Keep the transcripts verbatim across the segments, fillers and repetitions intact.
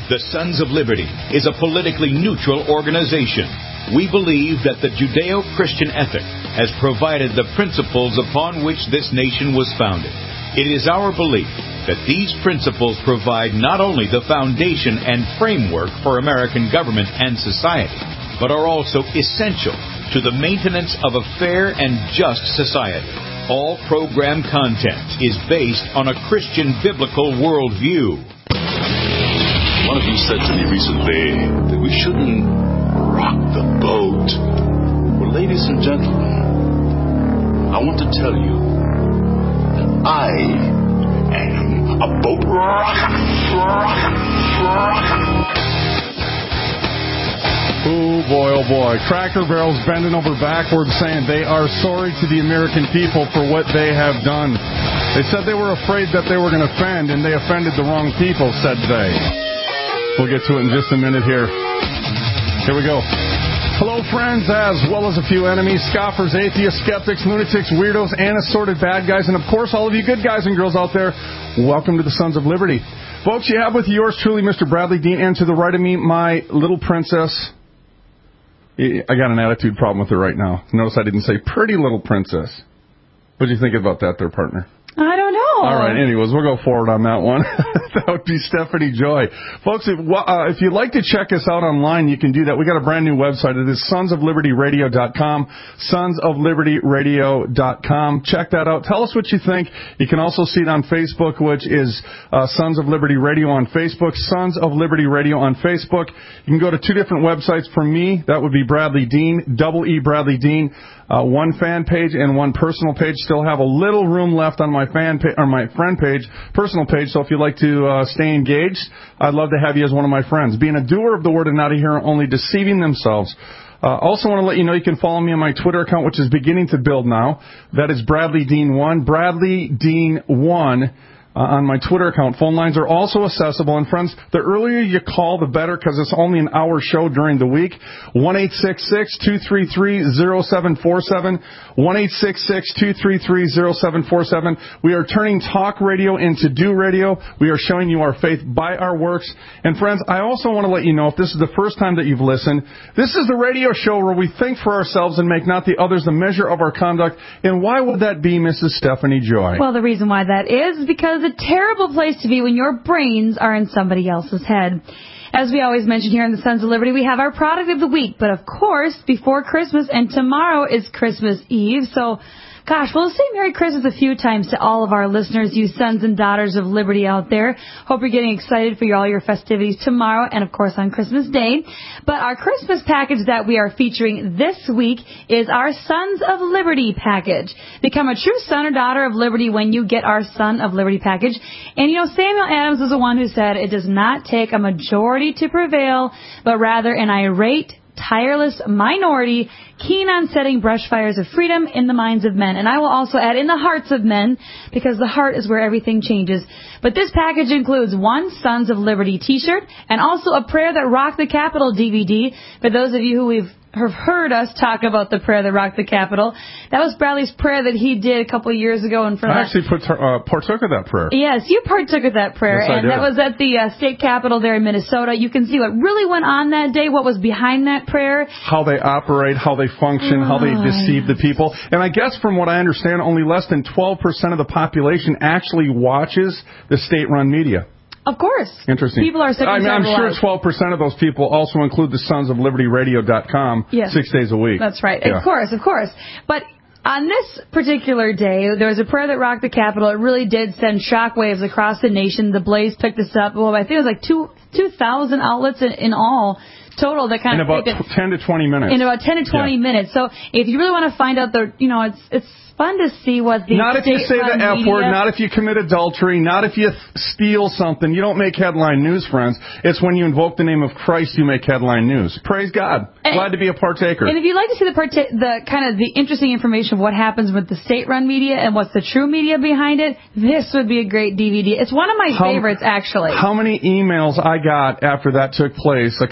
The Sons of Liberty is a politically neutral organization. We believe that the Judeo-Christian ethic has provided the principles upon which this nation was founded. It is our belief that these principles provide not only the foundation and framework for American government and society, but are also essential to the maintenance of a fair and just society. All program content is based on a Christian biblical worldview. One of you said to me recently that we shouldn't rock the boat. Well, ladies and gentlemen, I want to tell you that I am a boat rocker. rocker, rocker. Oh, boy, oh, boy. Cracker Barrel's bending over backwards saying they are sorry to the American people for what they have done. They said they were afraid that they were going to offend, and they offended the wrong people, said they. We'll get to it in just a minute here. Here we go. Hello, friends, as well as a few enemies, scoffers, atheists, skeptics, lunatics, weirdos, and assorted bad guys, and, of course, all of you good guys and girls out there, welcome to the Sons of Liberty. Folks, you have with yours truly, Mister Bradley Dean, and to the right of me, my little princess. I got an attitude problem with her right now. Notice I didn't say pretty little princess. What do you think about that there, partner? I don't know. All right, anyways, we'll go forward on that one. That would be Stephanie Joy. Folks, if, uh, if you'd like to check us out online, you can do that. We got a brand new website. It is sons of liberty radio dot com, sons of liberty radio dot com. Check that out. Tell us what you think. You can also see it on Facebook, which is uh, Sons of Liberty Radio on Facebook, Sons of Liberty Radio on Facebook. You can go to two different websites. For me, that would be Bradley Dean, double E Bradley Dean. Uh, one fan page and one personal page. Still have a little room left on my fan pa- or my friend page, personal page. So if you'd like to uh, stay engaged, I'd love to have you as one of my friends. Being a doer of the word and not a hearer, only deceiving themselves. Uh, also want to let you know you can follow me on my Twitter account, which is beginning to build now. That is Bradley Dean one, Bradley Dean one. Uh, on my Twitter account. Phone lines are also accessible. And, friends, the earlier you call, the better, because it's only an hour show during the week. one eight six six, two three three, zero seven four seven. one eight six six, two three three, zero seven four seven. We are turning talk radio into do radio. We are showing you our faith by our works. And, friends, I also want to let you know, if this is the first time that you've listened, this is the radio show where we think for ourselves and make not the others the measure of our conduct. And why would that be, Missus Stephanie Joy? Well, the reason why that is because it's a terrible place to be when your brains are in somebody else's head. As we always mention here in the Sons of Liberty, we have our product of the week. But, of course, before Christmas, and tomorrow is Christmas Eve, so... Gosh, we'll say Merry Christmas a few times to all of our listeners, you sons and daughters of liberty out there. Hope you're getting excited for your, all your festivities tomorrow and, of course, on Christmas Day. But our Christmas package that we are featuring this week is our Sons of Liberty package. Become a true son or daughter of liberty when you get our Son of Liberty package. And, you know, Samuel Adams is the one who said it does not take a majority to prevail, but rather an irate, tireless minority keen on setting brush fires of freedom in the minds of men. And I will also add in the hearts of men, because the heart is where everything changes. But this package includes one Sons of Liberty t-shirt and also a Prayer That Rocked the Capitol D V D. For those of you who we've have heard us talk about the prayer that rocked the Capitol. That was Bradley's prayer that he did a couple of years ago in front of I actually put, uh, partook of that prayer. Yes, you partook of that prayer, yes, I and did. That was at the uh, state capitol there in Minnesota. You can see what really went on that day, what was behind that prayer. How they operate, how they function, oh, how they deceive yes. the people. And I guess from what I understand, only less than twelve percent of the population actually watches the state-run media. Of course. Interesting. People are sick I and mean, I'm sure alive. twelve percent of those people also include the sons of liberty radio dot com yes. six days a week. That's right. Yeah. Of course, of course. But on this particular day, there was a prayer that rocked the Capitol. It really did send shockwaves across the nation. The Blaze picked this up. Well, I think it was like two two thousand outlets in, in all. Total that kind in of about it, ten to twenty minutes. In about ten to twenty yeah. minutes. So if you really want to find out the, you know, it's it's fun to see what the not if you say the F media... word, not if you commit adultery, not if you th- steal something. You don't make headline news, friends. It's when you invoke the name of Christ you make headline news. Praise God. And, Glad to be a partaker. And if you'd like to see the parta- the kind of the interesting information of what happens with the state-run media and what's the true media behind it, this would be a great D V D. It's one of my how, favorites, actually. How many emails I got after that took place a couple years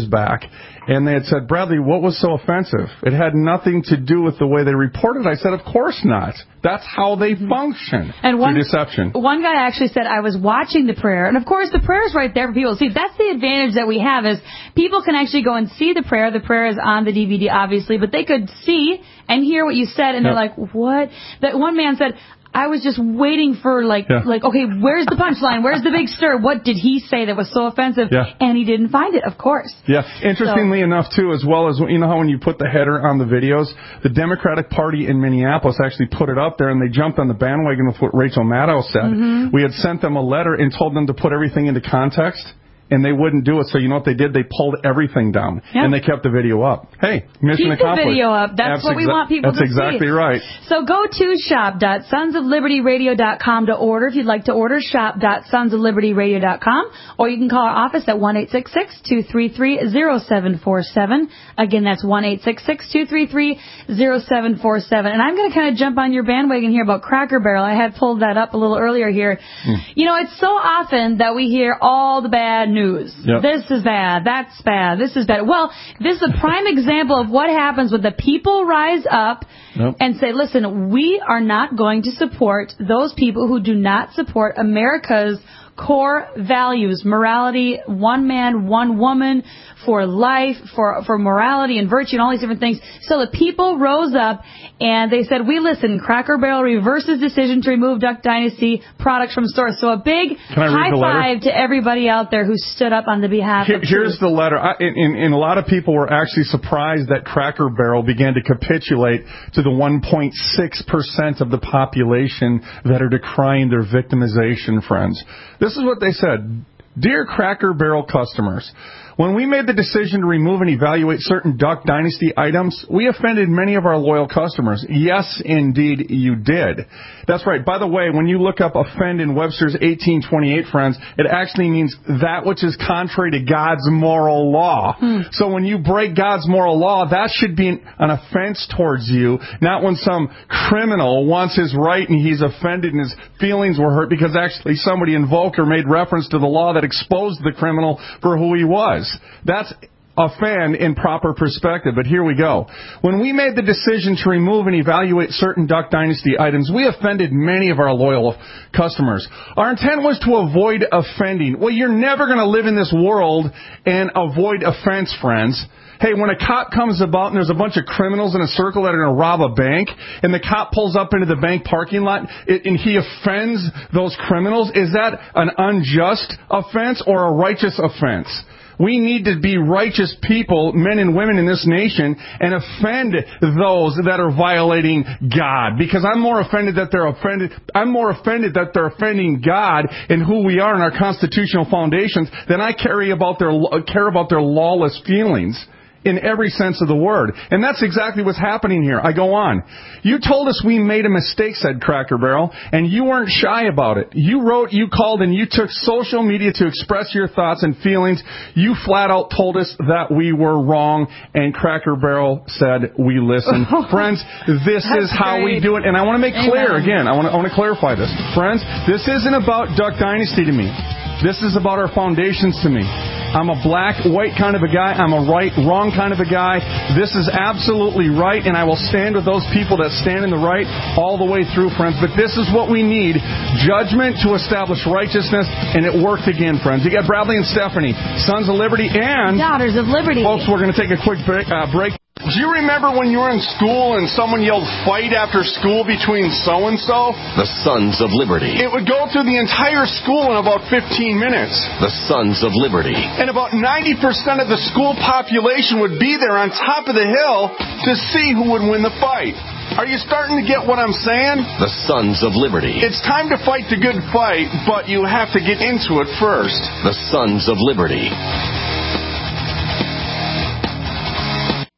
years back, and they had said, Bradley, what was so offensive? It had nothing to do with the way they reported. I said, of course not. That's how they function. And one, through deception. One guy actually said, I was watching the prayer. And of course, the prayer is right there for people to see. That's the advantage that we have is people can actually go and see the prayer. The prayer is on the D V D, obviously, but they could see and hear what you said, and yep. they're like, what? That one man said, I was just waiting for, like, yeah. like, okay, where's the punchline? Where's the big stir? What did he say that was so offensive? Yeah. And he didn't find it, of course. Yeah. Interestingly so. enough, too, as well as, you know how when you put the header on the videos, the Democratic Party in Minneapolis actually put it up there, and they jumped on the bandwagon with what Rachel Maddow said. Mm-hmm. We had sent them a letter and told them to put everything into context. And they wouldn't do it, so you know what they did? They pulled everything down, yep. and they kept the video up. Hey, mission Keep accomplished. Keep the video up. That's, That's what we exa- want people That's to exactly see. right. So go to shop dot sons of liberty radio dot com to order. If you'd like to order, shop dot sons of liberty radio dot com, or you can call our office at one eight six six, two three three, zero seven four seven. Again, that's one eight six six, two three three, zero seven four seven. And I'm going to kind of jump on your bandwagon here about Cracker Barrel. I had pulled that up a little earlier here. Mm. You know, it's so often that we hear all the bad news. Yep. This is bad, that's bad, this is bad. Well, this is a prime example of what happens when the people rise up nope. and say, listen, we are not going to support those people who do not support America's core values, morality, one man, one woman, for life, for for morality and virtue and all these different things. So the people rose up and they said, we listen, Cracker Barrel reverses decision to remove Duck Dynasty products from stores. So a big high five to everybody out there who stood up on the behalf Here, of Here's truth. the letter. I, and, and a lot of people were actually surprised that Cracker Barrel began to capitulate to the one point six percent of the population that are decrying their victimization, friends. This is what they said. Dear Cracker Barrel customers, when we made the decision to remove and evaluate certain Duck Dynasty items, we offended many of our loyal customers. Yes, indeed, you did. That's right. By the way, when you look up offend in Webster's eighteen twenty-eight, friends, it actually means that which is contrary to God's moral law. Hmm. So when you break God's moral law, that should be an, an offense towards you, not when some criminal wants his right and he's offended and his feelings were hurt because actually somebody invoked or made reference to the law that exposed the criminal for who he was. That's offend in proper perspective, but here we go. When we made the decision to remove and evaluate certain Duck Dynasty items, we offended many of our loyal customers. Our intent was to avoid offending. Well, you're never going to live in this world and avoid offense, friends. Hey, when a cop comes about and there's a bunch of criminals in a circle that are going to rob a bank, and the cop pulls up into the bank parking lot and he offends those criminals, is that an unjust offense or a righteous offense? We need to be righteous people, men and women in this nation, and offend those that are violating God. Because I'm more offended that they're offended. I'm more offended that they're offending God and who we are in our constitutional foundations than I carry about their care about their lawless feelings. In every sense of the word. And that's exactly what's happening here. I go on. You told us we made a mistake, said Cracker Barrel, and you weren't shy about it. You wrote, you called, and you took social media to express your thoughts and feelings. You flat out told us that we were wrong, and Cracker Barrel said, we listened. Friends, this is how great. we do it. And I want to make Amen. clear, again, I want to, I want to clarify this. Friends, this isn't about Duck Dynasty to me. This is about our foundations to me. I'm a black, white kind of a guy. I'm a right, wrong kind of a guy. This is absolutely right, and I will stand with those people that stand in the right all the way through, friends. But this is what we need. Judgment to establish righteousness, and it worked again, friends. You got Bradley and Stephanie, Sons of Liberty and Daughters of Liberty. Folks, we're going to take a quick break. Uh, break. Do you remember when you were in school and someone yelled fight after school between so-and-so? The Sons of Liberty. It would go through the entire school in about fifteen minutes. The Sons of Liberty. And about ninety percent of the school population would be there on top of the hill to see who would win the fight. Are you starting to get what I'm saying? The Sons of Liberty. It's time to fight the good fight, but you have to get into it first. The Sons of Liberty.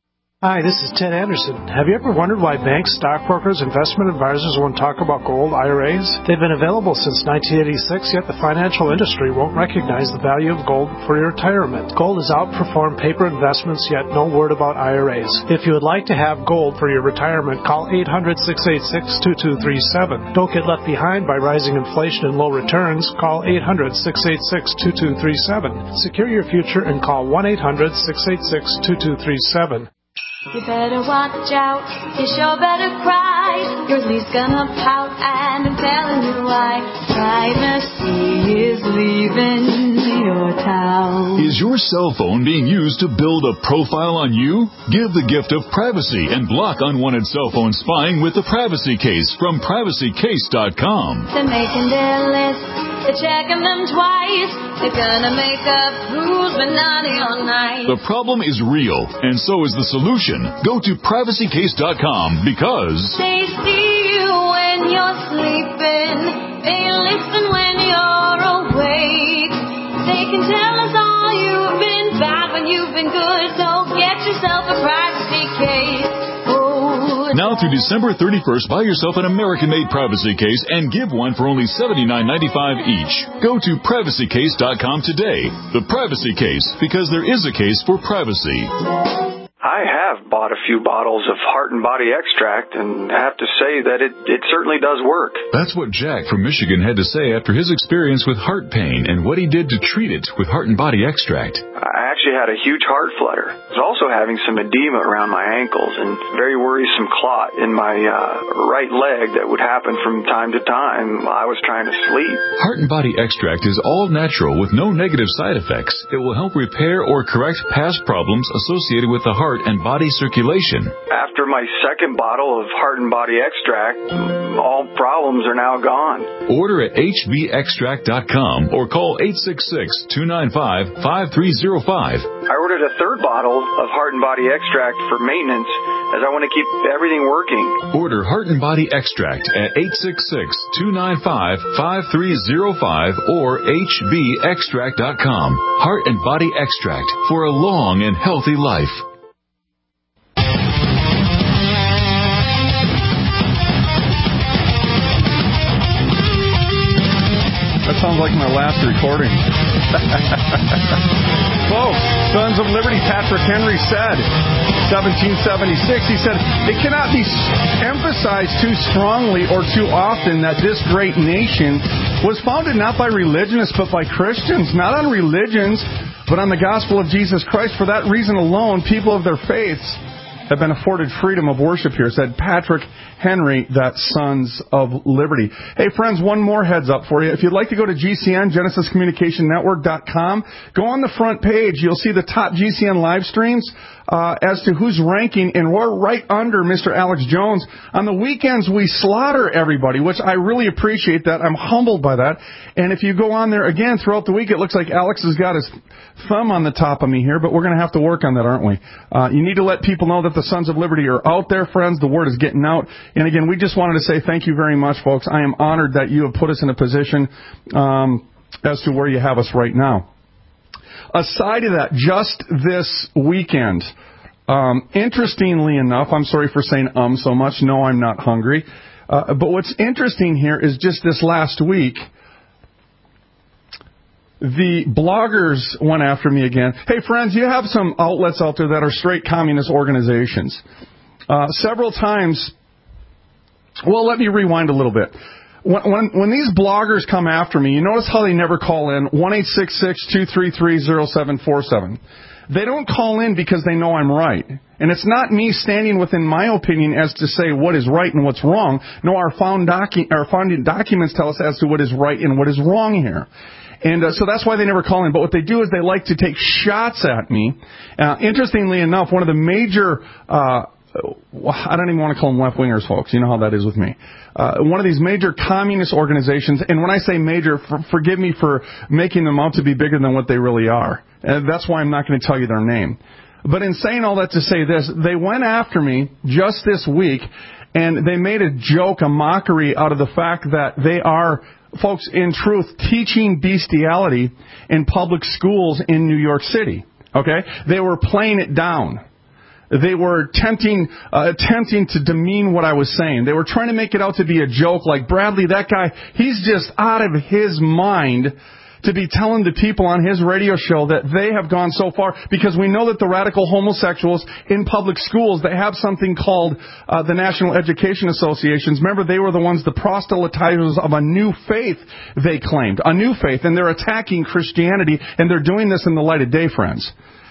Hi, this is Ted Anderson. Have you ever wondered why banks, stockbrokers, investment advisors won't talk about gold I R As? They've been available since nineteen eighty-six, yet the financial industry won't recognize the value of gold for your retirement. Gold has outperformed paper investments, yet no word about I R As. If you would like to have gold for your retirement, call eight hundred, six eight six, two two three seven. Don't get left behind by rising inflation and low returns. Call eight hundred, six eight six, two two three seven. Secure your future and call one eight hundred, six eight six, two two three seven. You better watch out, you sure better cry. Your leaf's gonna pout and I'm telling you why. Privacy is leaving your town. Is your cell phone being used to build a profile on you? Give the gift of privacy and block unwanted cell phone spying with the Privacy Case from privacy case dot com. They're making their list, they're checking them twice. They're gonna make up rules, but naughty all night. The problem is real, and so is the solution. Go to privacy case dot com because they see you when you're sleeping. They listen when you're awake. They can tell us all you've been bad when you've been good. So get yourself a privacy case. Oh, now through December thirty-first, buy yourself an American-made privacy case and give one for only seventy-nine ninety-five each. Go to privacy case dot com today. The Privacy Case, because there is a case for privacy. I have bought a few bottles of Heart and Body Extract, and I have to say that it, it certainly does work. That's what Jack from Michigan had to say after his experience with heart pain and what he did to treat it with Heart and Body Extract. I actually had a huge heart flutter. I was also having some edema around my ankles and very worrisome clot in my uh, right leg that would happen from time to time while I was trying to sleep. Heart and Body Extract is all natural with no negative side effects. It will help repair or correct past problems associated with the heart and body circulation. After my second bottle of Heart and Body Extract, all problems are now gone. Order at H B extract dot com or call eight six six, two nine five, five three zero five. I ordered a third bottle of Heart and Body Extract for maintenance as I want to keep everything working. Order Heart and Body Extract at eight six six, two nine five, five three zero five or H B extract dot com. Heart and Body Extract for a long and healthy life. That sounds like my last recording. Folks, Sons of Liberty, Patrick Henry said, seventeen seventy-six, he said, it cannot be emphasized too strongly or too often that this great nation was founded not by religionists but by Christians, not on religions, but on the gospel of Jesus Christ. For that reason alone, people of their faiths have been afforded freedom of worship here, said Patrick Henry, that Sons of Liberty. Hey, friends, one more heads up for you. If you'd like to go to G C N, Genesis Communication Network dot com, go on the front page. You'll see the top G C N live streams uh, as to who's ranking, and we're right under Mister Alex Jones. On the weekends, we slaughter everybody, which I really appreciate that. I'm humbled by that. And if you go on there again throughout the week, it looks like Alex has got his thumb on the top of me here, but we're going to have to work on that, aren't we? Uh, you need to let people know that the Sons of Liberty are out there, friends. The word is getting out. And again, we just wanted to say thank you very much, folks. I am honored that you have put us in a position um, as to where you have us right now. Aside of that, just this weekend, um, interestingly enough, I'm sorry for saying um so much. No, I'm not hungry. Uh, but what's interesting here is just this last week, the bloggers went after me again. Hey, friends, you have some outlets out there that are straight communist organizations. Uh, several times, well, let me rewind a little bit. When, when, when these bloggers come after me, you notice how they never call in one eight six six, two three three, zero seven four seven. They don't call in because they know I'm right. And it's not me standing within my opinion as to say what is right and what's wrong. No, our, found docu- our founding documents tell us as to what is right and what is wrong here. And uh, so that's why they never call in. But what they do is they like to take shots at me. Uh, interestingly enough, one of the major, uh, I don't even want to call them left-wingers, folks. You know how that is with me. Uh, one of these major communist organizations, and when I say major, for, forgive me for making them out to be bigger than what they really are. And that's why I'm not going to tell you their name. But in saying all that to say this, they went after me just this week, and they made a joke, a mockery out of the fact that they are, folks, in truth, teaching bestiality in public schools in New York City. Okay? They were playing it down. They were tempting, uh, attempting to demean what I was saying. They were trying to make it out to be a joke, like, Bradley, that guy, he's just out of his mind to be telling the people on his radio show that they have gone so far, because we know that the radical homosexuals in public schools, they have something called uh, the National Education Associations. Remember, they were the ones, the proselytizers of a new faith, they claimed. A new faith, and they're attacking Christianity, and they're doing this in the light of day, friends.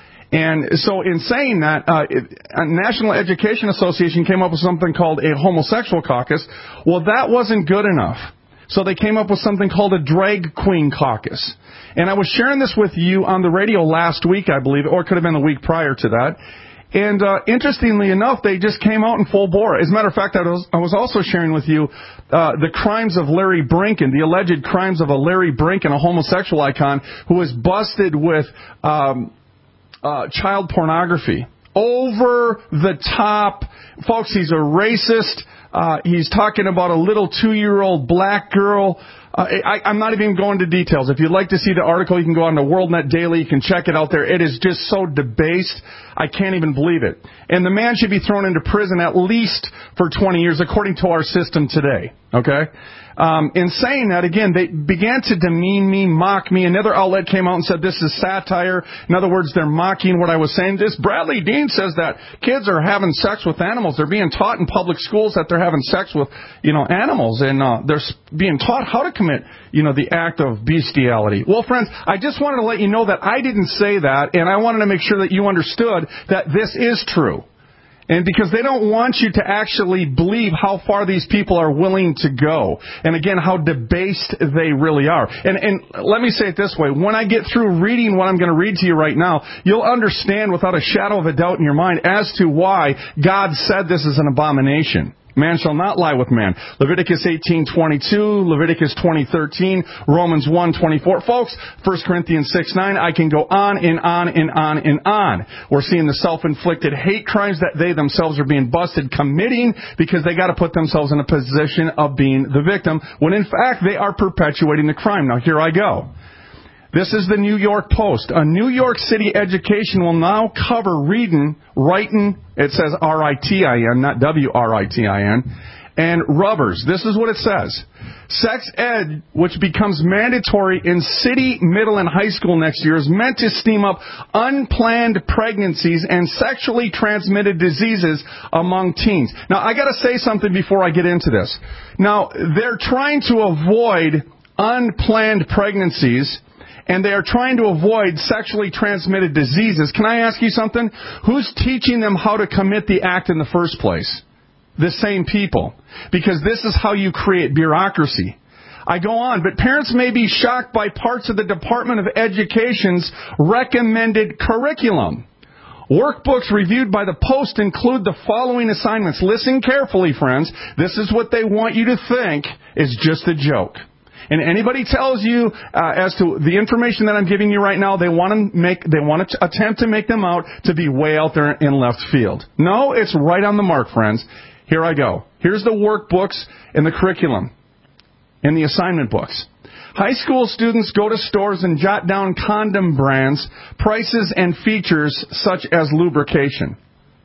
And so in saying that, uh, it, a National Education Association came up with something called a homosexual caucus. Well, that wasn't good enough. So they came up with something called a drag queen caucus. And I was sharing this with you on the radio last week, I believe, or it could have been the week prior to that. And uh, interestingly enough, they just came out in full bore. As a matter of fact, I was, I was also sharing with you uh, the crimes of Larry Brinken, the alleged crimes of a Larry Brinken, a homosexual icon, who was busted with Um, Uh, child pornography. Over the top. Folks, he's a racist. Uh, he's talking about a little two-year-old black girl. Uh, I, I'm not even going into details. If you'd like to see the article, you can go on to WorldNet Daily. You can check it out there. It is just so debased. I can't even believe it. And the man should be thrown into prison at least for twenty years, according to our system today. Okay? Um, in saying that, again, they began to demean me, mock me. Another outlet came out and said this is satire. In other words, they're mocking what I was saying. This Bradley Dean says that kids are having sex with animals. They're being taught in public schools that they're having sex with, you know, animals, and uh, they're being taught how to commit, you know, the act of bestiality. Well, friends, I just wanted to let you know that I didn't say that, and I wanted to make sure that you understood that this is true. And because they don't want you to actually believe how far these people are willing to go. And again, how debased they really are. And, and let me say it this way. When I get through reading what I'm going to read to you right now, you'll understand without a shadow of a doubt in your mind as to why God said this is an abomination. Man shall not lie with man. Leviticus eighteen twenty-two, Leviticus twenty thirteen, Romans one twenty-four. Folks, First Corinthians six nine, I can go on and on and on and on. We're seeing the self-inflicted hate crimes that they themselves are being busted committing because they got to put themselves in a position of being the victim, when in fact they are perpetuating the crime. Now here I go. This is the New York Post. A New York City education will now cover reading, writing, it says R I T I N, not W R I T I N, and rubbers. This is what it says. Sex ed, which becomes mandatory in city, middle, and high school next year, is meant to steam up unplanned pregnancies and sexually transmitted diseases among teens. Now, I got to say something before I get into this. Now, they're trying to avoid unplanned pregnancies, and they are trying to avoid sexually transmitted diseases. Can I ask you something? Who's teaching them how to commit the act in the first place? The same people. Because this is how you create bureaucracy. I go on, but parents may be shocked by parts of the Department of Education's recommended curriculum. Workbooks reviewed by the Post include the following assignments. Listen carefully, friends. This is what they want you to think is just a joke. And anybody tells you uh, as to the information that I'm giving you right now, they want to make, they want to attempt to make them out to be way out there in left field. No, it's right on the mark, friends. Here I go. Here's the workbooks and the curriculum and the assignment books. High school students go to stores and jot down condom brands, prices, and features such as lubrication.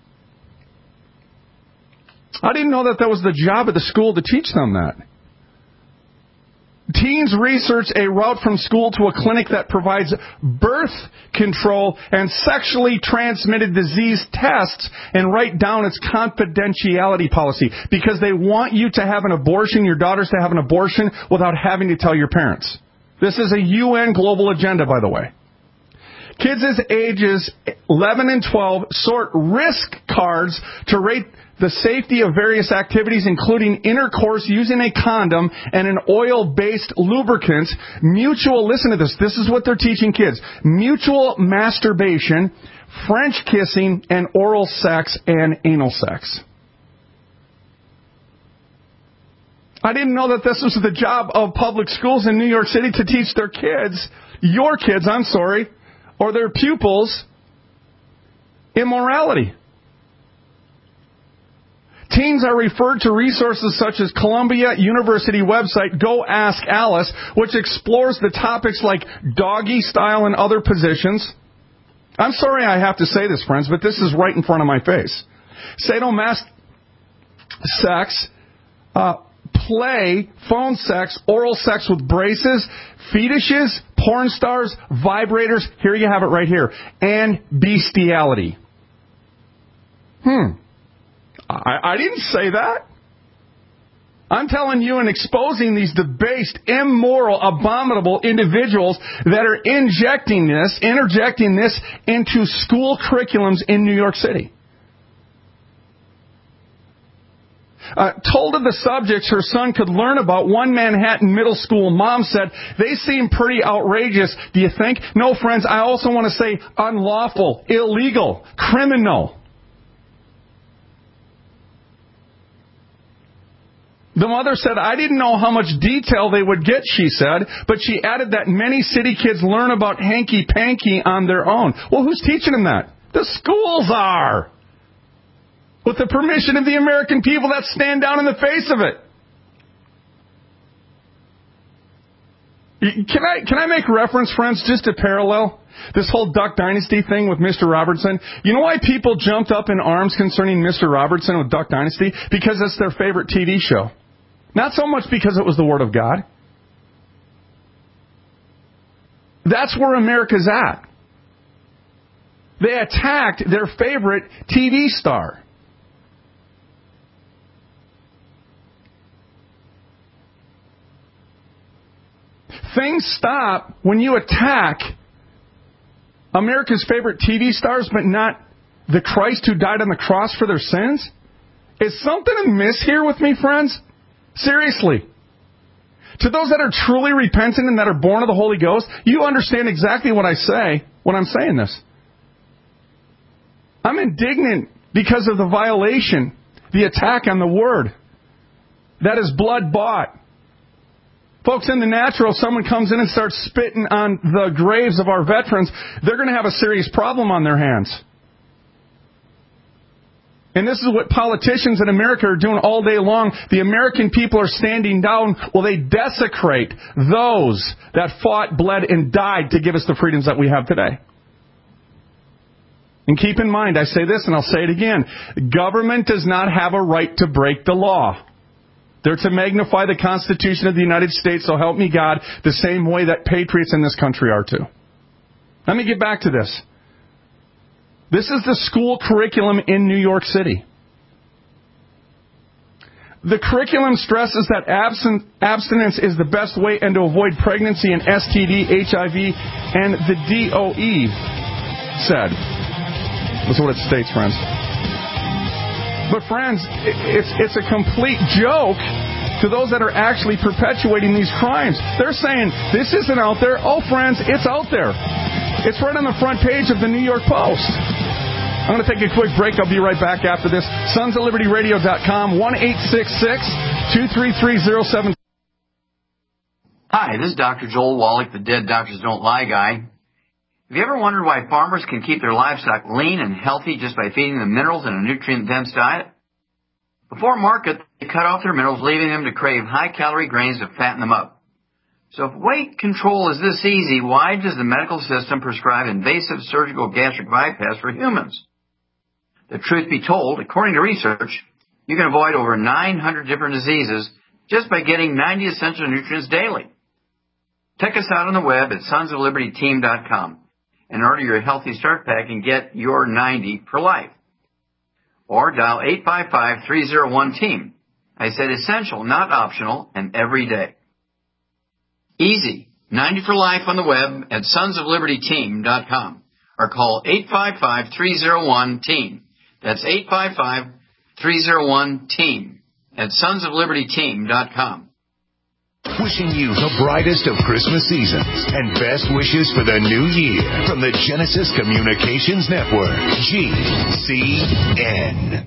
I didn't know that that was the job of the school to teach them that. Teens research a route from school to a clinic that provides birth control and sexually transmitted disease tests and write down its confidentiality policy because they want you to have an abortion, your daughters to have an abortion without having to tell your parents. This is a U N global agenda, by the way. Kids as ages eleven and twelve sort risk cards to rate the safety of various activities, including intercourse using a condom and an oil-based lubricant, mutual, listen to this, this is what they're teaching kids, mutual masturbation, French kissing, and oral sex and anal sex. I didn't know that this was the job of public schools in New York City to teach their kids, your kids, I'm sorry, or their pupils, immorality. Teens are referred to resources such as Columbia University website Go Ask Alice, which explores the topics like doggy style and other positions, I'm sorry I have to say this, friends, but this is right in front of my face. Sadomasochist sex, uh, play, phone sex, oral sex with braces, fetishes, porn stars, vibrators, here you have it right here, and bestiality. Hmm. I, I didn't say that. I'm telling you and exposing these debased, immoral, abominable individuals that are injecting this, interjecting this into school curriculums in New York City. Uh, told of the subjects her son could learn about, one Manhattan middle school mom said, they seem pretty outrageous, do you think? No, friends, I also want to say unlawful, illegal, criminal. The mother said, I didn't know how much detail they would get, she said, but she added that many city kids learn about hanky-panky on their own. Well, who's teaching them that? The schools are. With the permission of the American people that stand down in the face of it. Can I, can I make reference, friends, just to parallel this whole Duck Dynasty thing with Mister Robertson? You know why people jumped up in arms concerning Mister Robertson with Duck Dynasty? Because it's their favorite T V show. Not so much because it was the Word of God. That's where America's at. They attacked their favorite T V star. Things stop when you attack America's favorite T V stars, but not the Christ who died on the cross for their sins? Is something amiss here with me, friends? Seriously. To those that are truly repentant and that are born of the Holy Ghost, you understand exactly what I say when I'm saying this. I'm indignant because of the violation, the attack on the Word. That is blood bought. Folks, in the natural, someone comes in and starts spitting on the graves of our veterans, they're going to have a serious problem on their hands. And this is what politicians in America are doing all day long. The American people are standing down while they desecrate those that fought, bled, and died to give us the freedoms that we have today. And keep in mind, I say this and I'll say it again, government does not have a right to break the law. They're to magnify the Constitution of the United States, so help me God, the same way that patriots in this country are too. Let me get back to this. This is the school curriculum in New York City. The curriculum stresses that absent, abstinence is the best way and to avoid pregnancy and S T D, H I V, and the D O E said. That's what it states, friends. But friends, it's, it's a complete joke to those that are actually perpetuating these crimes. They're saying, this isn't out there. Oh, friends, it's out there. It's right on the front page of the New York Post. I'm going to take a quick break. I'll be right back after this. sons of liberty radio dot com, one eight six six, two three three, zero seven. Hi, this is Doctor Joel Wallach, the Dead Doctors Don't Lie guy. Have you ever wondered why farmers can keep their livestock lean and healthy just by feeding them minerals in a nutrient-dense diet? Before market, they cut off their minerals, leaving them to crave high-calorie grains to fatten them up. So if weight control is this easy, why does the medical system prescribe invasive surgical gastric bypass for humans? The truth be told, according to research, you can avoid over nine hundred different diseases just by getting ninety essential nutrients daily. Check us out on the web at sons of liberty team dot com and order your Healthy Start Pack and get your ninety for life. Or dial eight five five, three oh one, team. I said essential, not optional, and every day. Easy. ninety for life on the web at sons of liberty team dot com or call eight five five, three oh one, team. That's eight five five, three oh one, team at sons of liberty team dot com. Wishing you the brightest of Christmas seasons and best wishes for the new year from the Genesis Communications Network, G C N.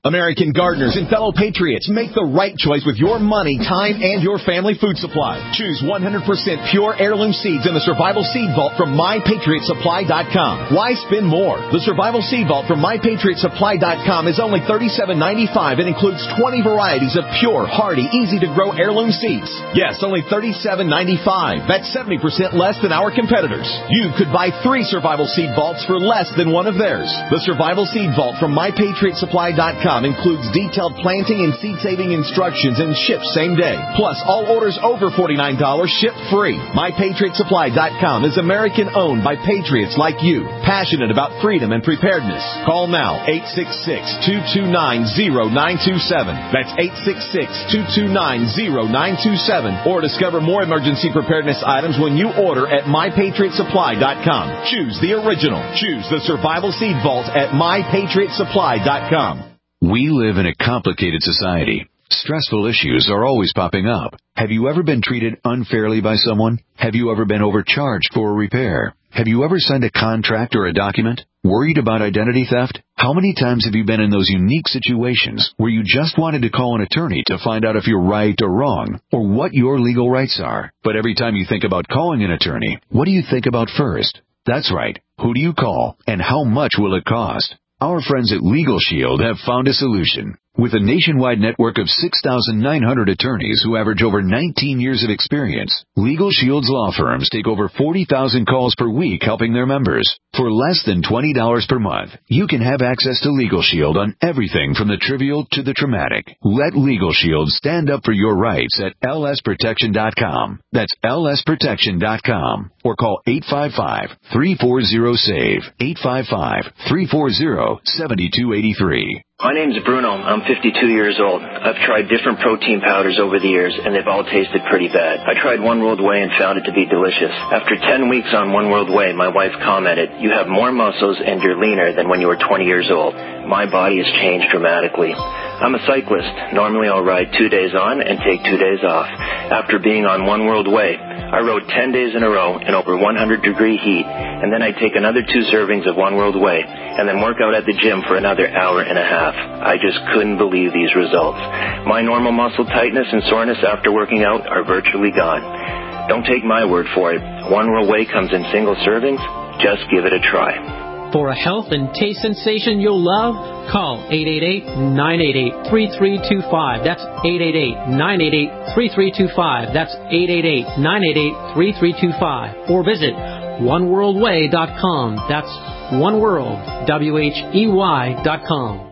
American gardeners and fellow patriots, make the right choice with your money, time, and your family food supply. Choose one hundred percent pure heirloom seeds in the Survival Seed Vault from my patriot supply dot com. Why spend more? The Survival Seed Vault from my patriot supply dot com is only thirty-seven ninety-five and includes twenty varieties of pure, hardy, easy-to-grow heirloom seeds. Yes, only thirty-seven ninety-five. That's seventy percent less than our competitors. You could buy three Survival Seed Vaults for less than one of theirs. The Survival Seed Vault from my patriot supply dot com includes detailed planting and seed-saving instructions and ships same day. Plus, all orders over forty-nine dollars ship free. my patriot supply dot com is American-owned by patriots like you, passionate about freedom and preparedness. Call now, eight six six, two two nine, zero nine two seven. That's eight six six, two two nine, zero nine two seven. Or discover more emergency preparedness items when you order at my patriot supply dot com. Choose the original. Choose the Survival Seed Vault at my patriot supply dot com. We live in a complicated society. Stressful issues are always popping up. Have you ever been treated unfairly by someone? Have you ever been overcharged for a repair? Have you ever signed a contract or a document? Worried about identity theft? How many times have you been in those unique situations where you just wanted to call an attorney to find out if you're right or wrong, or what your legal rights are? But every time you think about calling an attorney, what do you think about first? That's right. Who do you call, and how much will it cost? Our friends at Legal Shield have found a solution. With a nationwide network of six thousand nine hundred attorneys who average over nineteen years of experience, Legal Shield's law firms take over forty thousand calls per week helping their members. For less than twenty dollars per month, you can have access to Legal Shield on everything from the trivial to the traumatic. Let Legal Shield stand up for your rights at L S protection dot com. That's L S protection dot com. Or call eight five five, three four zero, SAVE, eight five five, three four zero, seven two eight three. My name's Bruno. I'm fifty-two years old. I've tried different protein powders over the years, and they've all tasted pretty bad. I tried One World Whey and found it to be delicious. After ten weeks on One World Whey, my wife commented, "You have more muscles and you're leaner than when you were twenty years old." My body has changed dramatically. I'm a cyclist. Normally I'll ride two days on and take two days off. After being on One World Whey, I rode ten days in a row in over one hundred degree heat, and then I'd take another two servings of One World Whey, and then work out at the gym for another hour and a half. I just couldn't believe these results. My normal muscle tightness and soreness after working out are virtually gone. Don't take my word for it. One World Whey comes in single servings. Just give it a try. For a health and taste sensation you'll love, call eight eight eight, nine eight eight, three three two five. That's eight eight eight, nine eight eight, three three two five. That's eight eight eight, nine eight eight, three three two five. Or visit one world way dot com. That's oneworld, W H E Y dot com.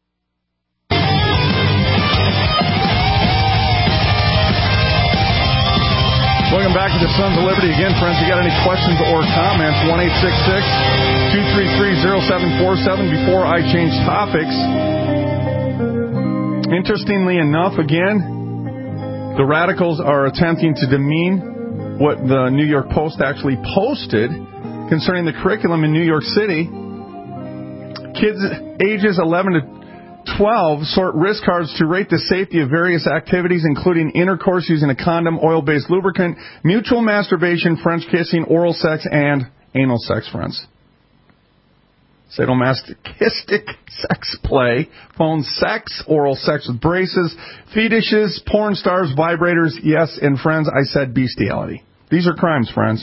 Welcome back to the Sons of Liberty again, friends. If you got any questions or comments, one eight six six, two three three, zero seven four seven. Before I change topics, interestingly enough, again, the radicals are attempting to demean what the New York Post actually posted concerning the curriculum in New York City. Kids ages eleven to twelve sort risk cards to rate the safety of various activities, including intercourse using a condom, oil-based lubricant, mutual masturbation, French kissing, oral sex, and anal sex, friends. Sadomasochistic sex play, phone sex, oral sex with braces, fetishes, porn stars, vibrators, yes, and friends, I said bestiality. These are crimes, friends.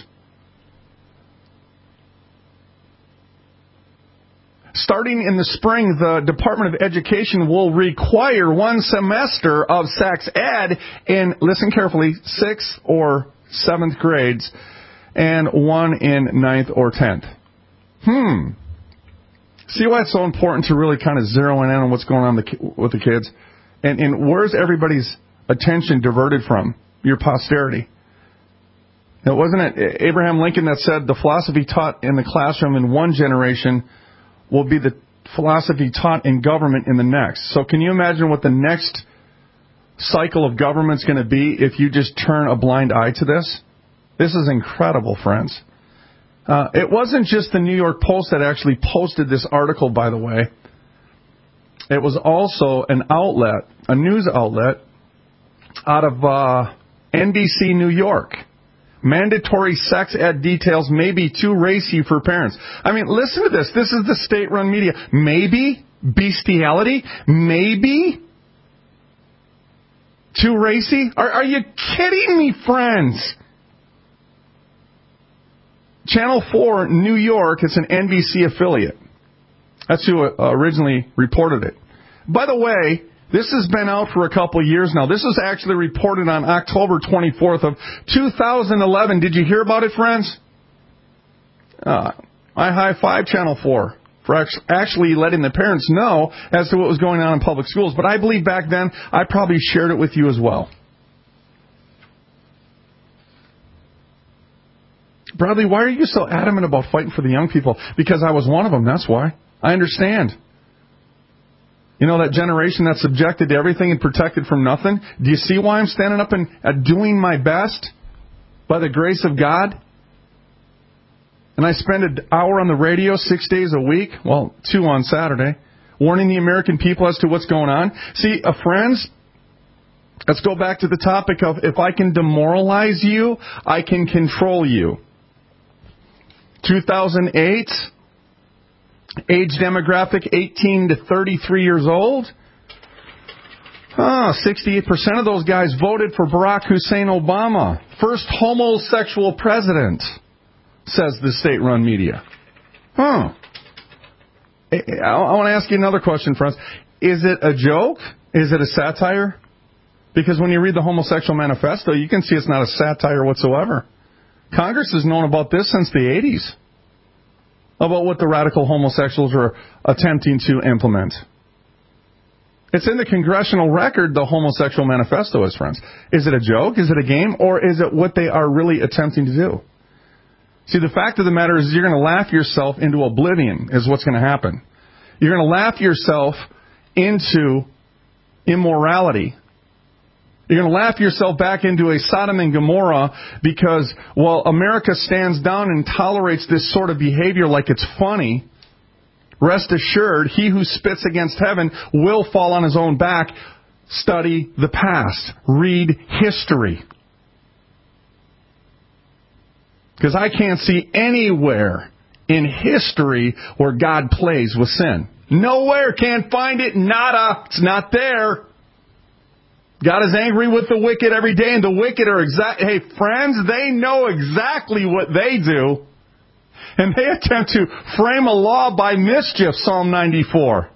Starting in the spring, the Department of Education will require one semester of sex ed in, listen carefully, sixth or seventh grades, and one in ninth or tenth. Hmm. See why it's so important to really kind of zero in on what's going on with the kids? And, and where's everybody's attention diverted from? Your posterity. Now, wasn't it Abraham Lincoln that said the philosophy taught in the classroom in one generation will be the philosophy taught in government in the next? So can you imagine what the next cycle of government's going to be if you just turn a blind eye to this? This is incredible, friends. Uh, it wasn't just the New York Post that actually posted this article, by the way. It was also an outlet, a news outlet, out of uh, N B C New York. Mandatory sex ed details may be too racy for parents. I mean, listen to this. This is the state-run media. Maybe, bestiality? Maybe? Too racy? Are, are you kidding me, friends? Channel four, New York, it's an N B C affiliate. That's who uh, originally reported it. By the way, this has been out for a couple of years now. This was actually reported on October twenty-fourth of two thousand eleven. Did you hear about it, friends? Uh, I high-five Channel four for actually letting the parents know as to what was going on in public schools. But I believe back then I probably shared it with you as well. Bradley, why are you so adamant about fighting for the young people? Because I was one of them, that's why. I understand. You know, that generation that's subjected to everything and protected from nothing? Do you see why I'm standing up and uh, doing my best by the grace of God? And I spend an hour on the radio six days a week, well, two on Saturday, warning the American people as to what's going on. See, uh, friends, let's go back to the topic of if I can demoralize you, I can control you. two thousand eight, age demographic eighteen to thirty-three years old. Oh, sixty-eight percent of those guys voted for Barack Hussein Obama. First homosexual president, says the state-run media. Huh. I want to ask you another question, friends. Is it a joke? Is it a satire? Because when you read the Homosexual Manifesto, you can see it's not a satire whatsoever. Congress has known about this since the eighties, about what the radical homosexuals are attempting to implement. It's in the congressional record, the Homosexual Manifesto is, friends. Is it a joke? Is it a game? Or is it what they are really attempting to do? See, the fact of the matter is you're going to laugh yourself into oblivion is what's going to happen. You're going to laugh yourself into immorality. You're going to laugh yourself back into a Sodom and Gomorrah because, while America stands down and tolerates this sort of behavior like it's funny, rest assured, he who spits against heaven will fall on his own back. Study the past. Read history. Because I can't see anywhere in history where God plays with sin. Nowhere. Can't find it. Nada. It's not there. God is angry with the wicked every day, and the wicked are exact. Hey, friends, they know exactly what they do, and they attempt to frame a law by mischief, Psalm ninety-four.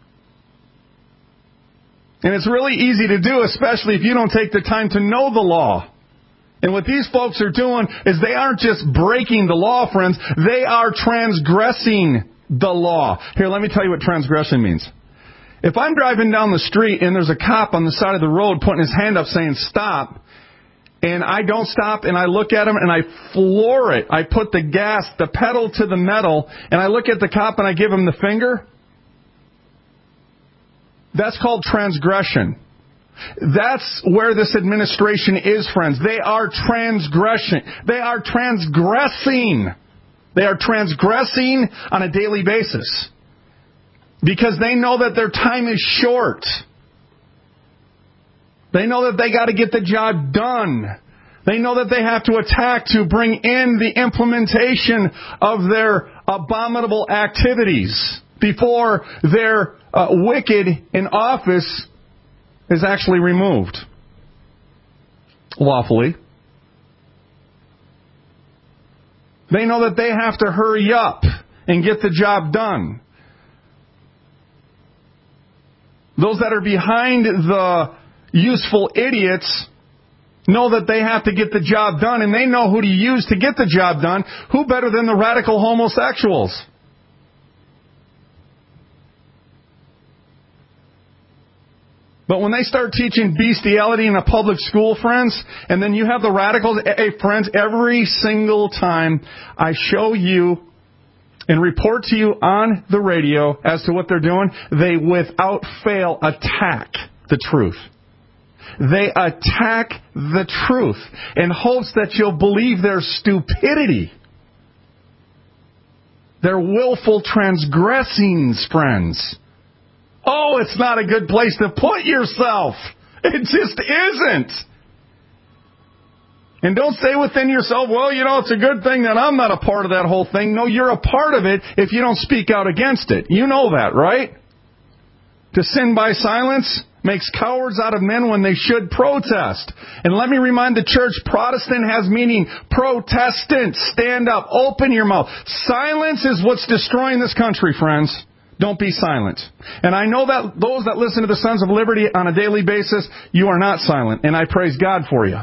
And it's really easy to do, especially if you don't take the time to know the law. And what these folks are doing is they aren't just breaking the law, friends. They are transgressing the law. Here, let me tell you what transgression means. If I'm driving down the street and there's a cop on the side of the road putting his hand up saying stop, and I don't stop and I look at him and I floor it, I put the gas, the pedal to the metal, and I look at the cop and I give him the finger, that's called transgression. That's where this administration is, friends. They are transgression. They are transgressing. They are transgressing on a daily basis. Because they know that their time is short. They know that they got to get the job done. They know that they have to attack to bring in the implementation of their abominable activities before their uh, wicked in office is actually removed lawfully. They know that they have to hurry up and get the job done. Those that are behind the useful idiots know that they have to get the job done, and they know who to use to get the job done. Who better than the radical homosexuals? But when they start teaching bestiality in a public school, friends, and then you have the radicals, hey, friends, every single time I show you and report to you on the radio as to what they're doing, they without fail attack the truth. They attack the truth in hopes that you'll believe their stupidity. Their willful transgressings, friends. Oh, it's not a good place to put yourself. It just isn't. And don't say within yourself, well, you know, it's a good thing that I'm not a part of that whole thing. No, you're a part of it if you don't speak out against it. You know that, right? To sin by silence makes cowards out of men when they should protest. And let me remind the church, Protestant has meaning Protestant. Stand up. Open your mouth. Silence is what's destroying this country, friends. Don't be silent. And I know that those that listen to the Sons of Liberty on a daily basis, you are not silent. And I praise God for you.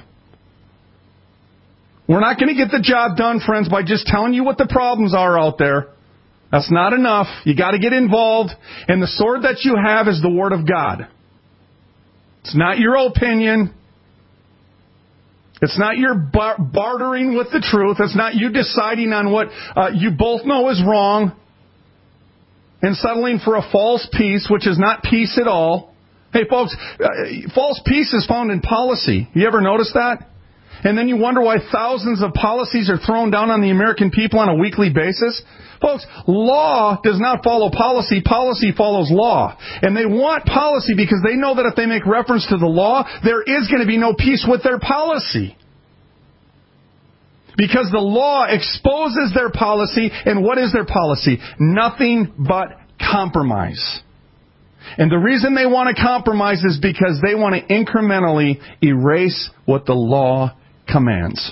We're not going to get the job done, friends, by just telling you what the problems are out there. That's not enough. You got to get involved. And the sword that you have is the Word of God. It's not your opinion. It's not your bar- bartering with the truth. It's not you deciding on what uh, you both know is wrong and settling for a false peace, which is not peace at all. Hey, folks, uh, false peace is found in policy. You ever notice that? And then you wonder why thousands of policies are thrown down on the American people on a weekly basis. Folks, law does not follow policy. Policy follows law. And they want policy because they know that if they make reference to the law, there is going to be no peace with their policy. Because the law exposes their policy, and what is their policy? Nothing but compromise. And the reason they want to compromise is because they want to incrementally erase what the law commands.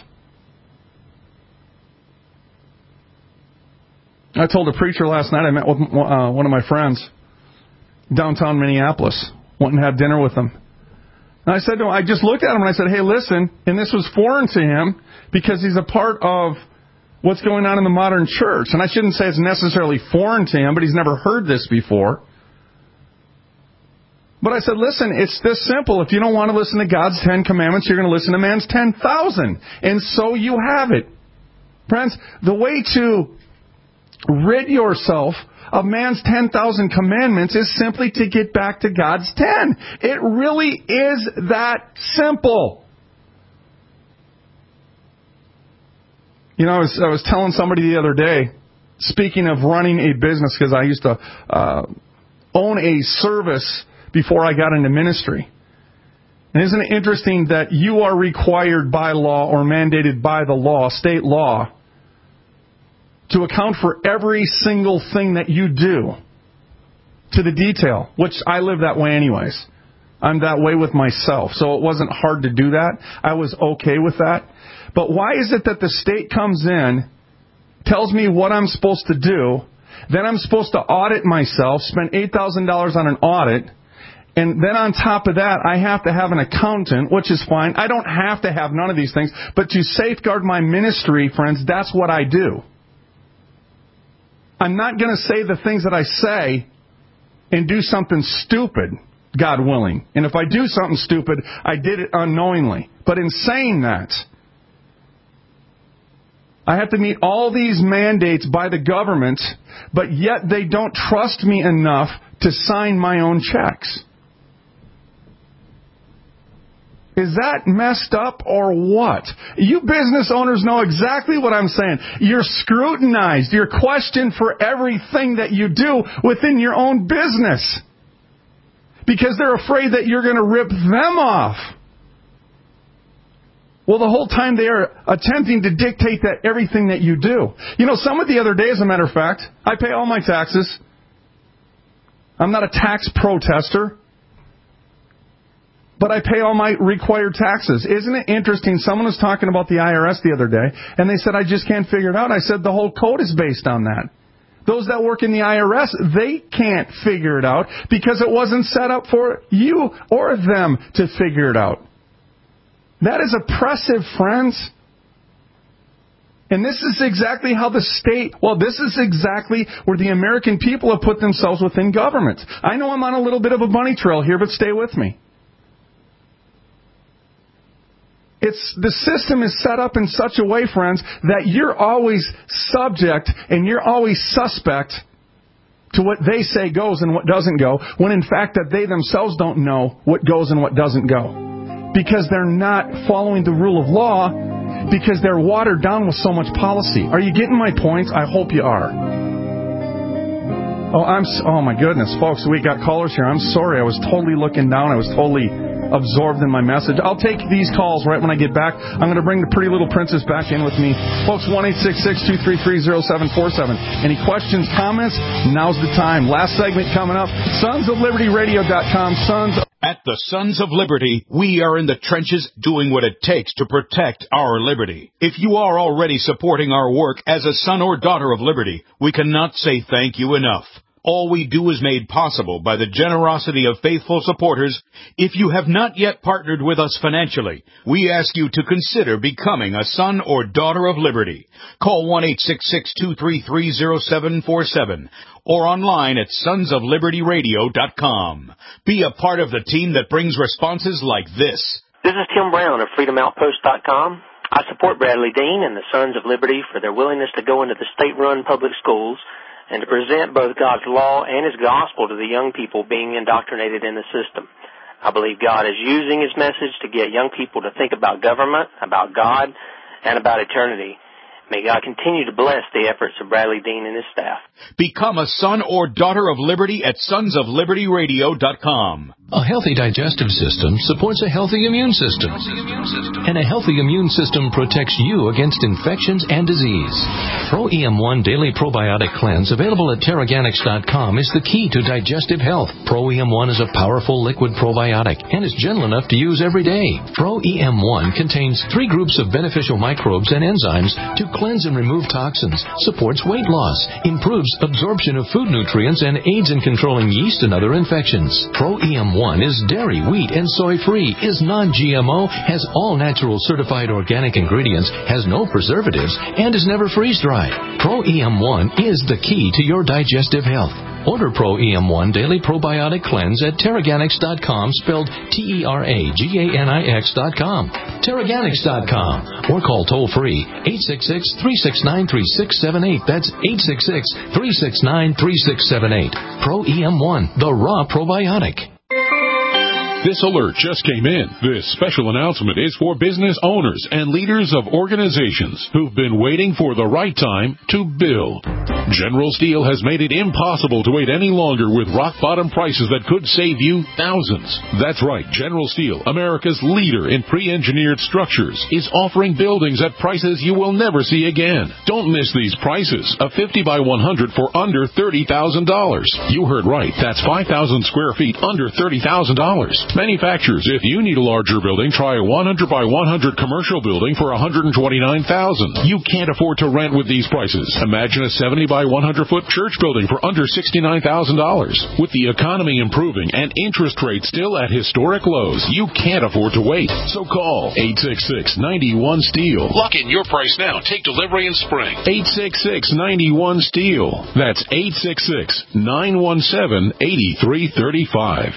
I told a preacher last night, I met with uh, one of my friends downtown Minneapolis, went and had dinner with him. And I said to him, I just looked at him and I said, hey, listen, and this was foreign to him because he's a part of what's going on in the modern church. And I shouldn't say it's necessarily foreign to him, but he's never heard this before. But I said, listen, it's this simple. If you don't want to listen to God's Ten Commandments, you're going to listen to man's ten thousand. And so you have it. Friends, the way to rid yourself of man's ten thousand commandments is simply to get back to God's ten. It really is that simple. You know, I was, I was telling somebody the other day, speaking of running a business, because I used to uh, own a service before I got into ministry. And isn't it interesting that you are required by law or mandated by the law, state law, to account for every single thing that you do to the detail, which I live that way anyways. I'm that way with myself, so it wasn't hard to do that. I was okay with that. But why is it that the state comes in, tells me what I'm supposed to do, then I'm supposed to audit myself, spend eight thousand dollars on an audit, and then on top of that, I have to have an accountant, which is fine. I don't have to have none of these things, but to safeguard my ministry, friends, that's what I do. I'm not going to say the things that I say and do something stupid, God willing. And if I do something stupid, I did it unknowingly. But in saying that, I have to meet all these mandates by the government, but yet they don't trust me enough to sign my own checks. Is that messed up or what? You business owners know exactly what I'm saying. You're scrutinized. You're questioned for everything that you do within your own business. Because they're afraid that you're going to rip them off. Well, the whole time they are attempting to dictate that everything that you do. You know, someone the other day, as a matter of fact, I pay all my taxes. I'm not a tax protester. But I pay all my required taxes. Isn't it interesting? Someone was talking about the I R S the other day, and they said, I just can't figure it out. I said, the whole code is based on that. Those that work in the I R S, they can't figure it out because it wasn't set up for you or them to figure it out. That is oppressive, friends. And this is exactly how the state, well, this is exactly where the American people have put themselves within government. I know I'm on a little bit of a bunny trail here, but stay with me. It's, the system is set up in such a way, friends, that you're always subject and you're always suspect to what they say goes and what doesn't go, when in fact that they themselves don't know what goes and what doesn't go. Because they're not following the rule of law, because they're watered down with so much policy. Are you getting my points? I hope you are. Oh, I'm, oh my goodness, folks, we got callers here. I'm sorry. I was totally looking down. I was totally absorbed in my message. I'll take these calls right when I get back. I'm going to bring the pretty little princess back in with me. Folks, one eight six six, two three three, zero seven four seven. Any questions, comments? Now's the time. Last segment coming up. Sons of Liberty Radio dot com. Sons of At the Sons of Liberty, we are in the trenches doing what it takes to protect our liberty. If you are already supporting our work as a son or daughter of liberty, we cannot say thank you enough. All we do is made possible by the generosity of faithful supporters. If you have not yet partnered with us financially, we ask you to consider becoming a son or daughter of liberty. Call one eight six six, two three three, zero seven four seven or online at sons of liberty radio dot com. Be a part of the team that brings responses like this. This is Tim Brown of freedom outpost dot com. I support Bradley Dean and the Sons of Liberty for their willingness to go into the state-run public schools and to present both God's law and His gospel to the young people being indoctrinated in the system. I believe God is using His message to get young people to think about government, about God, and about eternity. May God continue to bless the efforts of Bradley Dean and his staff. Become a son or daughter of liberty at sons of liberty radio dot com. A healthy digestive system supports a healthy immune system. And a healthy immune system protects you against infections and disease. Pro E M one Daily Probiotic Cleanse, available at Terraganics dot com, is the key to digestive health. Pro E M one is a powerful liquid probiotic and is gentle enough to use every day. Pro E M one contains three groups of beneficial microbes and enzymes to cleanse and remove toxins, supports weight loss, improves absorption of food nutrients, and aids in controlling yeast and other infections. Pro E M one is dairy, wheat, and soy-free, is non-G M O, has all natural certified organic ingredients, has no preservatives, and is never freeze-dried. Pro E M one is the key to your digestive health. Order Pro E M one Daily Probiotic Cleanse at Terraganics dot com, spelled T E R A G A N I X dot com. Terraganics dot com. Or call toll-free eight six six, three six nine, three six seven eight. That's eight six six, three six nine, three six seven eight. Pro E M one, the raw probiotic. This alert just came in. This special announcement is for business owners and leaders of organizations who've been waiting for the right time to build. General Steel has made it impossible to wait any longer with rock-bottom prices that could save you thousands. That's right. General Steel, America's leader in pre-engineered structures, is offering buildings at prices you will never see again. Don't miss these prices. A fifty by one hundred for under thirty thousand dollars. You heard right. That's five thousand square feet under thirty thousand dollars. Manufacturers, if you need a larger building, try a one hundred by one hundred commercial building for one hundred twenty-nine thousand dollars. You can't afford to rent with these prices. Imagine a seventy by one hundred foot church building for under sixty-nine thousand dollars. With the economy improving and interest rates still at historic lows, you can't afford to wait. So call eight six six, nine one, STEEL. Lock in your price now. Take delivery in spring. eight six six, nine one, STEEL. That's eight six six, nine one seven, eight three three five.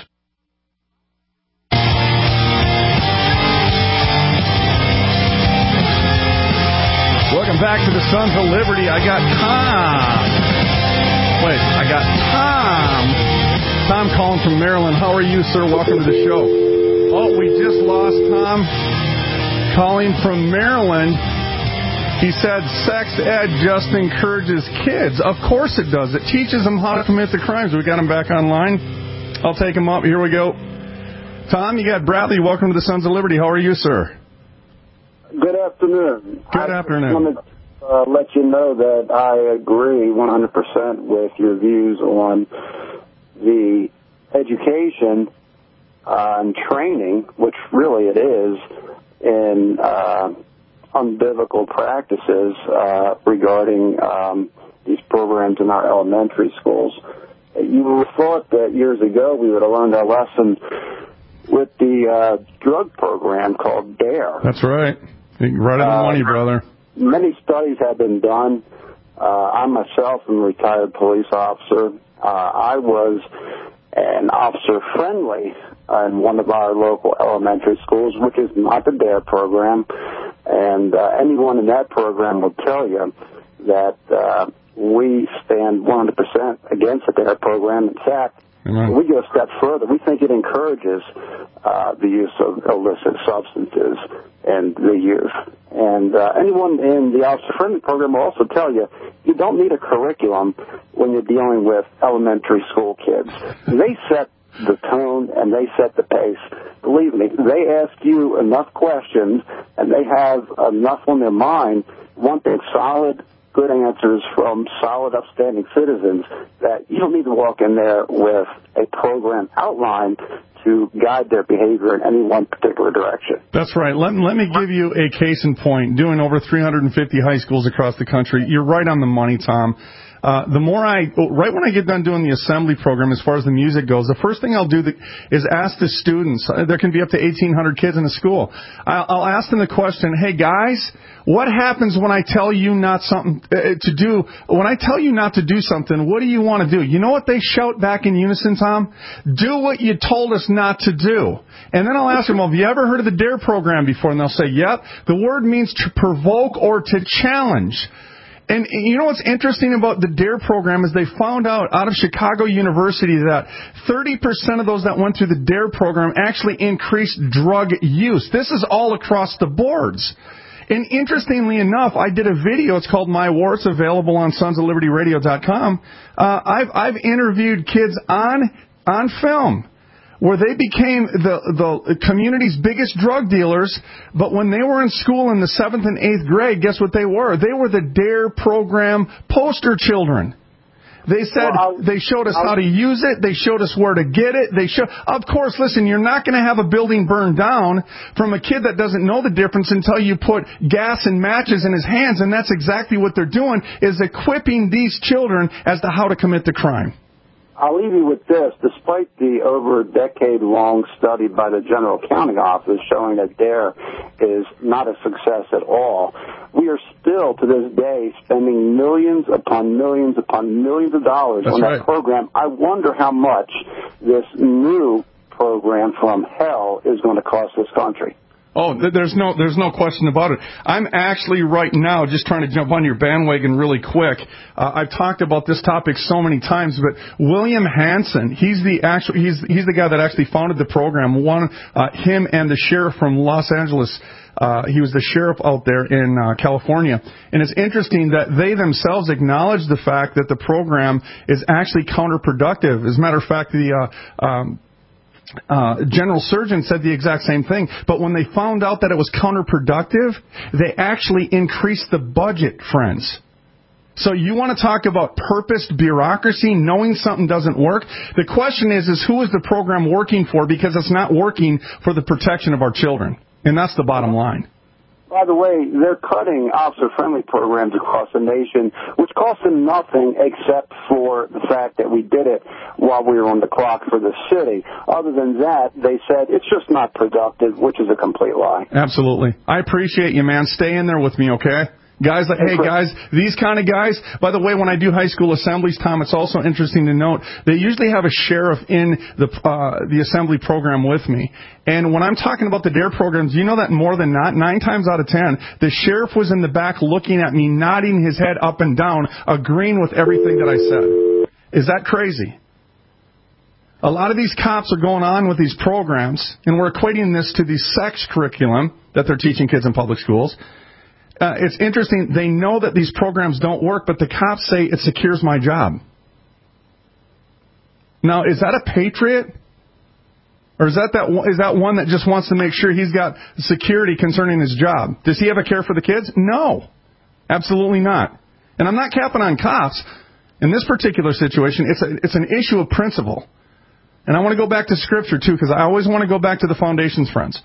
Welcome back to the Sons of Liberty. I got Tom. Wait, I got Tom. Tom calling from Maryland. How are you, sir? Welcome to the show. Oh, we just lost Tom calling from Maryland. He said sex ed just encourages kids. Of course it does. It teaches them how to commit the crimes. We got him back online. I'll take him up. Here we go. Tom, you got Bradley. Welcome to the Sons of Liberty. How are you, sir? Good afternoon. Good afternoon. I wanted to uh, let you know that I agree one hundred percent with your views on the education uh, and training, which really it is, in uh, unbiblical practices uh, regarding um, these programs in our elementary schools. You would have thought that years ago we would have learned our lesson with the uh, drug program called DARE. That's right. Right on the money, brother. Many studies have been done. Uh, I myself am a retired police officer. Uh, I was an officer friendly in one of our local elementary schools, which is not the DARE program. And uh, anyone in that program will tell you that uh, we stand one hundred percent against the DARE program. In fact, Amen. We go a step further. We think it encourages uh, the use of illicit substances in the youth. And uh, anyone in the Officer Friendly program will also tell you you don't need a curriculum when you're dealing with elementary school kids. They set the tone and they set the pace believe me, they ask you enough questions and they have enough on their mind, wanting solid, good answers from solid, upstanding citizens, that you don't need to walk in there with a program outlined to guide their behavior in any one particular direction. That's right. Let, let me give you a case in point. Doing over three hundred fifty high schools across the country, you're right on the money, Tom. Uh, the more I, right when I get done doing the assembly program, as far as the music goes, the first thing I'll do is ask the students. There can be up to eighteen hundred kids in a school. I'll, I'll ask them the question, hey guys, what happens when I tell you not something uh, to do? When I tell you not to do something, what do you want to do? You know what they shout back in unison, Tom? Do what you told us not to do. And then I'll ask them, well, have you ever heard of the DARE program before? And they'll say, yep. The word means to provoke or to challenge. And you know what's interesting about the DARE program is they found out out of Chicago University that thirty percent of those that went through the DARE program actually increased drug use. This is all across the boards. And interestingly enough, I did a video. It's called My War. It's available on sons of liberty radio dot com. Uh, I've, I've interviewed kids on, on film where they became the, the community's biggest drug dealers, but when they were in school in the seventh and eighth grade, guess what they were? They were the DARE program poster children. They said, well, they showed us I'll, how to use it. They showed us where to get it. They show, of course, listen, you're not going to have a building burned down from a kid that doesn't know the difference until you put gas and matches in his hands, and that's exactly what they're doing, is equipping these children as to how to commit the crime. I'll leave you with this. Despite the over a decade-long study by the General Accounting Office showing that DARE is not a success at all, we are still, to this day, spending millions upon millions upon millions of dollars That's on that right. program. I wonder how much this new program from hell is going to cost this country. Oh, there's no there's no question about it. I'm actually right now just trying to jump on your bandwagon really quick. Uh, I've talked about this topic so many times, but William Hansen, he's the actual he's he's the guy that actually founded the program. One, uh, him and the sheriff from Los Angeles. Uh, he was the sheriff out there in uh, California. And it's interesting that they themselves acknowledge the fact that the program is actually counterproductive. As a matter of fact, the uh, um, Uh, General Surgeon said the exact same thing, but when they found out that it was counterproductive, they actually increased the budget, friends. So you want to talk about purposed bureaucracy, knowing something doesn't work? The question is, is who is the program working for? Because it's not working for the protection of our children. And that's the bottom line. By the way, they're cutting officer-friendly programs across the nation, which cost them nothing except for the fact that we did it while we were on the clock for the city. Other than that, they said it's just not productive, which is a complete lie. Absolutely. I appreciate you, man. Stay in there with me, okay? Guys like, hey guys, these kind of guys, by the way, when I do high school assemblies, Tom, it's also interesting to note, they usually have a sheriff in the uh, the assembly program with me. And when I'm talking about the DARE programs, you know that more than not, nine times out of ten, the sheriff was in the back looking at me, nodding his head up and down, agreeing with everything that I said. Is that crazy? A lot of these cops are going on with these programs, and we're equating this to the sex curriculum that they're teaching kids in public schools. Uh, it's interesting. They know that these programs don't work, but the cops say it secures my job. Now, is that a patriot? Or is that, that is that one that just wants to make sure he's got security concerning his job? Does he ever care for the kids? No. Absolutely not. And I'm not capping on cops. In this particular situation, it's a, it's an issue of principle. And I want to go back to Scripture, too, because I always want to go back to the foundations, friends.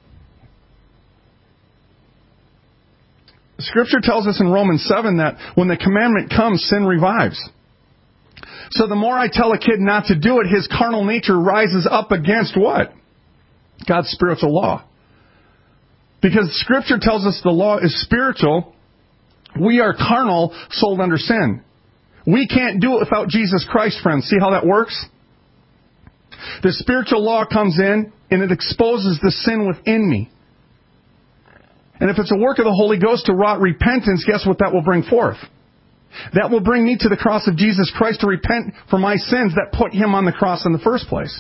Scripture tells us in Romans seven that when the commandment comes, sin revives. So the more I tell a kid not to do it, his carnal nature rises up against what? God's spiritual law. Because Scripture tells us the law is spiritual, we are carnal, sold under sin. We can't do it without Jesus Christ, friends. See how that works? The spiritual law comes in, and it exposes the sin within me. And if it's a work of the Holy Ghost to wrought repentance, guess what that will bring forth? That will bring me to the cross of Jesus Christ to repent for my sins that put Him on the cross in the first place.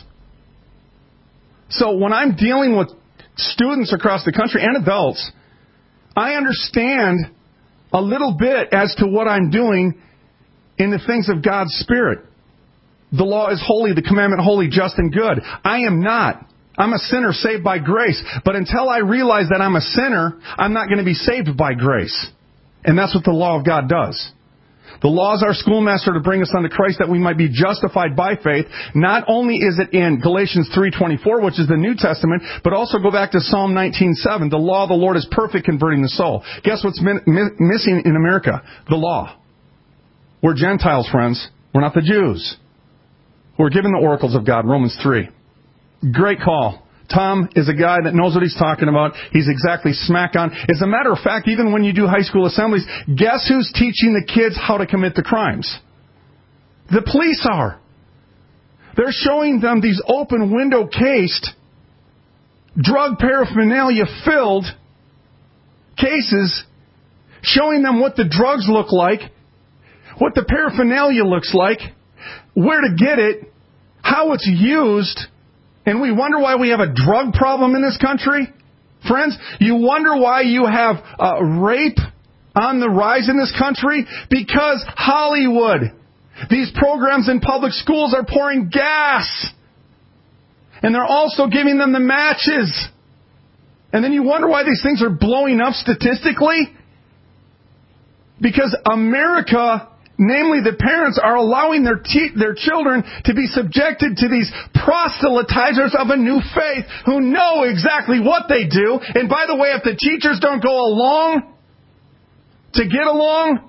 So when I'm dealing with students across the country and adults, I understand a little bit as to what I'm doing in the things of God's Spirit. The law is holy, the commandment holy, just and good. I am not. I'm a sinner saved by grace. But until I realize that I'm a sinner, I'm not going to be saved by grace. And that's what the law of God does. The law is our schoolmaster to bring us unto Christ that we might be justified by faith. Not only is it in Galatians three twenty-four, which is the New Testament, but also go back to Psalm nineteen seven. The law of the Lord is perfect, converting the soul. Guess what's min- mi- missing in America? The law. We're Gentiles, friends. We're not the Jews. We're given the oracles of God, Romans three. Great call. Tom is a guy that knows what he's talking about. He's exactly smack on. As a matter of fact, even when you do high school assemblies, guess who's teaching the kids how to commit the crimes? The police are. They're showing them these open window cased, drug paraphernalia filled cases, showing them what the drugs look like, what the paraphernalia looks like, where to get it, how it's used. And we wonder why we have a drug problem in this country? Friends, you wonder why you have uh, rape on the rise in this country? Because Hollywood, these programs in public schools are pouring gas. And they're also giving them the matches. And then you wonder why these things are blowing up statistically? Because America, namely the parents, are allowing their te- their children to be subjected to these proselytizers of a new faith who know exactly what they do. And by the way, if the teachers don't go along to get along,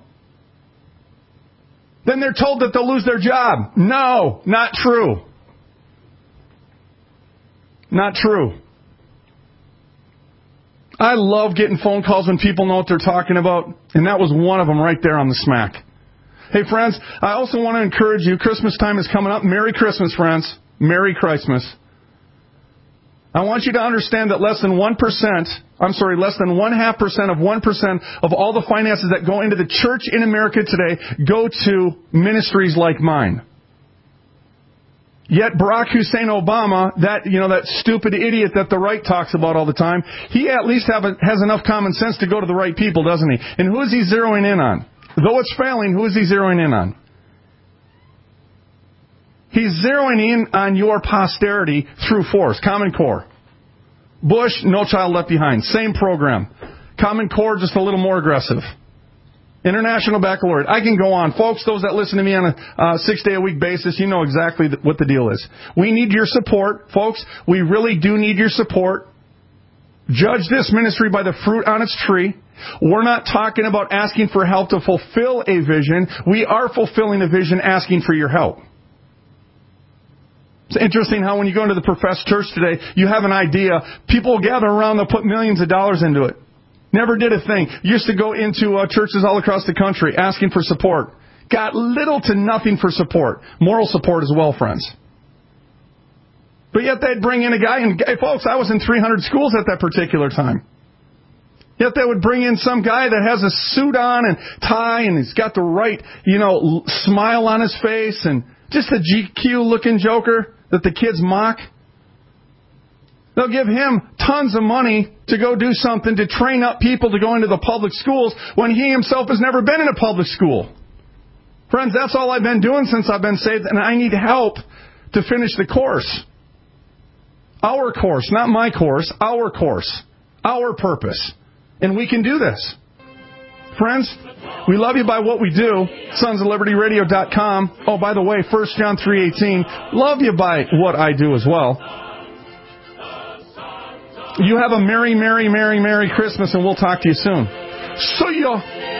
then they're told that they'll lose their job. No, not true. Not true. I love getting phone calls when people know what they're talking about, and that was one of them right there on the smack. Hey, friends, I also want to encourage you. Christmas time is coming up. Merry Christmas, friends. Merry Christmas. I want you to understand that less than one percent, I'm sorry, less than one half percent of one percent of all the finances that go into the church in America today go to ministries like mine. Yet Barack Hussein Obama, that, you know, that stupid idiot that the right talks about all the time, he at least have a, has enough common sense to go to the right people, doesn't he? And who is he zeroing in on? Though it's failing, who is he zeroing in on? He's zeroing in on your posterity through force. Common Core. Bush, No Child Left Behind. Same program. Common Core, just a little more aggressive. International Baccalaureate. I can go on. Folks, those that listen to me on a uh, six-day-a-week basis, you know exactly th- what the deal is. We need your support. Folks, we really do need your support. Judge this ministry by the fruit on its tree. We're not talking about asking for help to fulfill a vision. We are fulfilling a vision asking for your help. It's interesting how when you go into the professed church today, you have an idea. People gather around, they'll put millions of dollars into it. Never did a thing. Used to go into uh, churches all across the country asking for support. Got little to nothing for support. Moral support as well, friends. But yet they'd bring in a guy, and hey, folks, I was in three hundred schools at that particular time. Yet they would bring in some guy that has a suit on and tie, and he's got the right, you know, smile on his face, and just a G Q-looking joker that the kids mock. They'll give him tons of money to go do something to train up people to go into the public schools when he himself has never been in a public school. Friends, that's all I've been doing since I've been saved, and I need help to finish the course. Our course, not my course, our course, our purpose. And we can do this. Friends, we love you by what we do. sons of liberty radio dot com. Oh, by the way, First John three eighteen. Love you by what I do as well. You have a merry, merry, merry, merry Christmas, and we'll talk to you soon. See ya!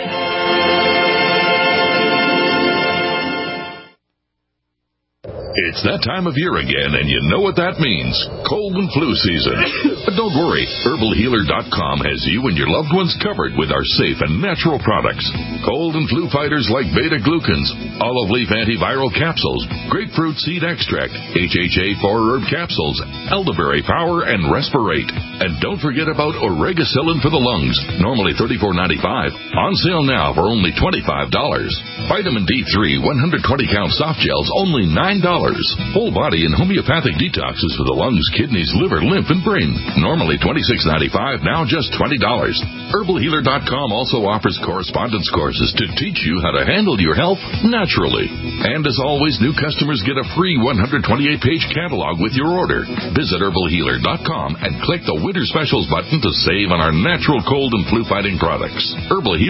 It's that time of year again, and you know what that means. Cold and flu season. But don't worry, herbal healer dot com has you and your loved ones covered with our safe and natural products. Cold and flu fighters like beta-glucans, olive leaf antiviral capsules, grapefruit seed extract, H H A four herb capsules, elderberry power, and respirate. And don't forget about oregacillin for the lungs, normally thirty-four ninety-five, on sale now for only twenty-five dollars. Vitamin D three one hundred twenty count soft gels, only nine dollars. dollars. Whole body and homeopathic detoxes for the lungs, kidneys, liver, lymph, and brain. Normally twenty-six ninety-five, now just twenty dollars. Herbal Healer dot com also offers correspondence courses to teach you how to handle your health naturally. And as always, new customers get a free one hundred twenty-eight page catalog with your order. Visit Herbal Healer dot com and click the Winter Specials button to save on our natural cold and flu fighting products. Herbal Healer